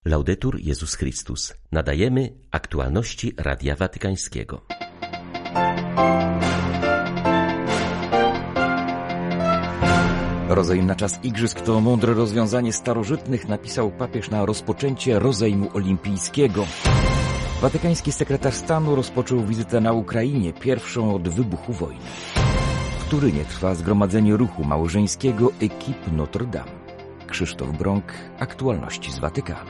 Laudetur Jezus Chrystus. Nadajemy aktualności Radia Watykańskiego. Rozejm na czas igrzysk to mądre rozwiązanie starożytnych, napisał papież na rozpoczęcie rozejmu olimpijskiego. Watykański sekretarz stanu rozpoczął wizytę na Ukrainie, pierwszą od wybuchu wojny. W Turynie trwa zgromadzenie ruchu małżeńskiego Equipe Notre Dame. Krzysztof Brąk, aktualności z Watykanu.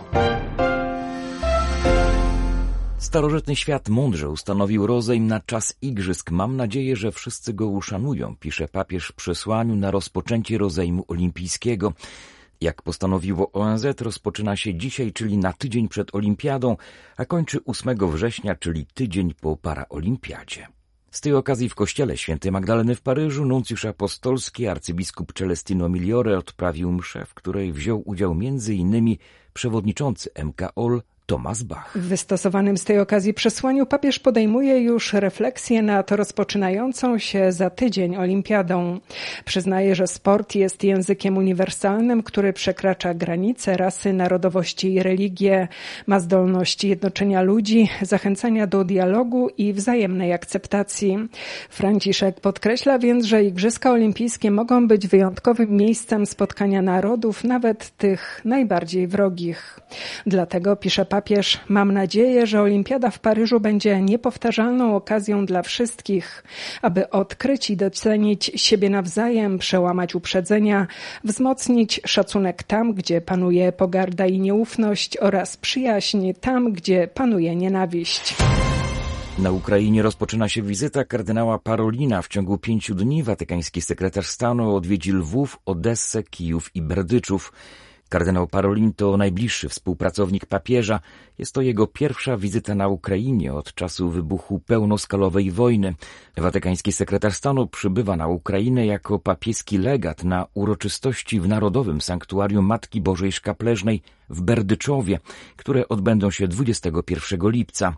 Starożytny świat mądrze ustanowił rozejm na czas igrzysk. Mam nadzieję, że wszyscy go uszanują, pisze papież w przesłaniu na rozpoczęcie rozejmu olimpijskiego. Jak postanowiło ONZ, rozpoczyna się dzisiaj, czyli na tydzień przed olimpiadą, a kończy 8 września, czyli tydzień po paraolimpiadzie. Z tej okazji w kościele świętej Magdaleny w Paryżu nuncjusz apostolski arcybiskup Celestino Migliore odprawił mszę, w której wziął udział m.in. przewodniczący MKOL Thomas Bach. W wystosowanym z tej okazji przesłaniu papież podejmuje już refleksję nad rozpoczynającą się za tydzień olimpiadą. Przyznaje, że sport jest językiem uniwersalnym, który przekracza granice rasy, narodowości i religie. Ma zdolność jednoczenia ludzi, zachęcania do dialogu i wzajemnej akceptacji. Franciszek podkreśla więc, że Igrzyska Olimpijskie mogą być wyjątkowym miejscem spotkania narodów, nawet tych najbardziej wrogich. Dlatego, pisze papież, mam nadzieję, że Olimpiada w Paryżu będzie niepowtarzalną okazją dla wszystkich, aby odkryć i docenić siebie nawzajem, przełamać uprzedzenia, wzmocnić szacunek tam, gdzie panuje pogarda i nieufność oraz przyjaźń tam, gdzie panuje nienawiść. Na Ukrainie rozpoczyna się wizyta kardynała Parolina. W ciągu 5 dni watykański sekretarz stanu odwiedzi Lwów, Odessę, Kijów i Berdyczów. Kardynał Parolin to najbliższy współpracownik papieża. Jest to jego pierwsza wizyta na Ukrainie od czasu wybuchu pełnoskalowej wojny. Watykański sekretarz stanu przybywa na Ukrainę jako papieski legat na uroczystości w Narodowym Sanktuarium Matki Bożej Szkapleżnej w Berdyczowie, które odbędą się 21 lipca.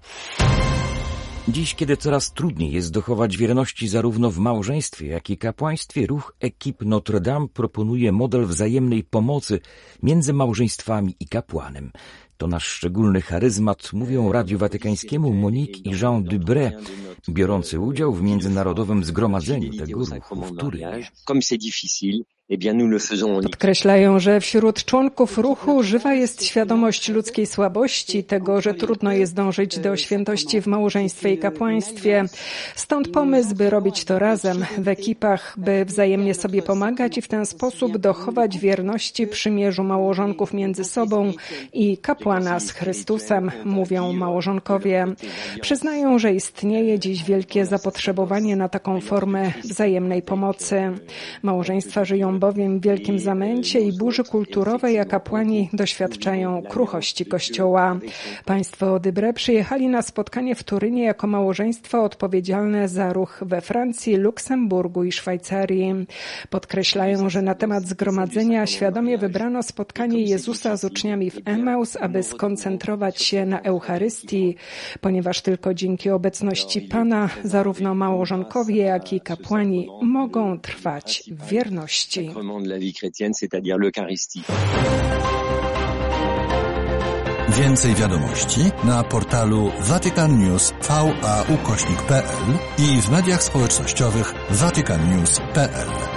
Dziś, kiedy coraz trudniej jest dochować wierności zarówno w małżeństwie, jak i kapłaństwie, ruch Equipe Notre Dame proponuje model wzajemnej pomocy między małżeństwami i kapłanem. To nasz szczególny charyzmat, mówią Radiu Watykańskiemu Monique i Jean Dubré, biorący udział w międzynarodowym zgromadzeniu tego ruchu w Turynie. Podkreślają, że wśród członków ruchu żywa jest świadomość ludzkiej słabości, tego, że trudno jest dążyć do świętości w małżeństwie i kapłaństwie. Stąd pomysł, by robić to razem, w ekipach, by wzajemnie sobie pomagać i w ten sposób dochować wierności przymierzu małżonków między sobą i kapłana z Chrystusem, mówią małżonkowie. Przyznają, że istnieje dziś wielkie zapotrzebowanie na taką formę wzajemnej pomocy. Małżeństwa żyją bowiem w wielkim zamęcie i burzy kulturowej, a kapłani doświadczają kruchości Kościoła. Państwo Dybre przyjechali na spotkanie w Turynie jako małżeństwo odpowiedzialne za ruch we Francji, Luksemburgu i Szwajcarii. Podkreślają, że na temat zgromadzenia świadomie wybrano spotkanie Jezusa z uczniami w Emaus, aby skoncentrować się na Eucharystii, ponieważ tylko dzięki obecności Pana zarówno małżonkowie, jak i kapłani mogą trwać w wierności. Więcej wiadomości na portalu vaticannews.va/pl i w mediach społecznościowych vaticannews.pl.